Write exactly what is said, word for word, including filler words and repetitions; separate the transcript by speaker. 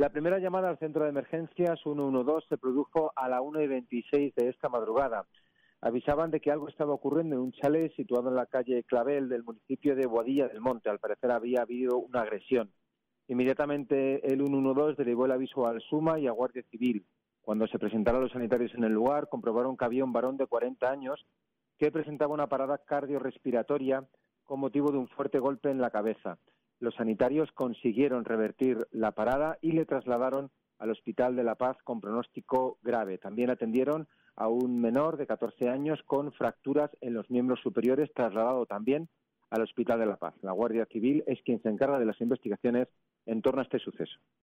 Speaker 1: La primera llamada al centro de emergencias ciento doce se produjo a la una y veintiséis de esta madrugada. Avisaban de que algo estaba ocurriendo en un chalet situado en la calle Clavel del municipio de Boadilla del Monte. Al parecer había habido una agresión. Inmediatamente el ciento doce derivó el aviso al SUMA y a Guardia Civil. Cuando se presentaron los sanitarios en el lugar, comprobaron que había un varón de cuarenta años que presentaba una parada cardiorrespiratoria con motivo de un fuerte golpe en la cabeza. Los sanitarios consiguieron revertir la parada y le trasladaron al Hospital de La Paz con pronóstico grave. También atendieron a un menor de catorce años con fracturas en los miembros superiores, trasladado también al Hospital de La Paz. La Guardia Civil es quien se encarga de las investigaciones en torno a este suceso.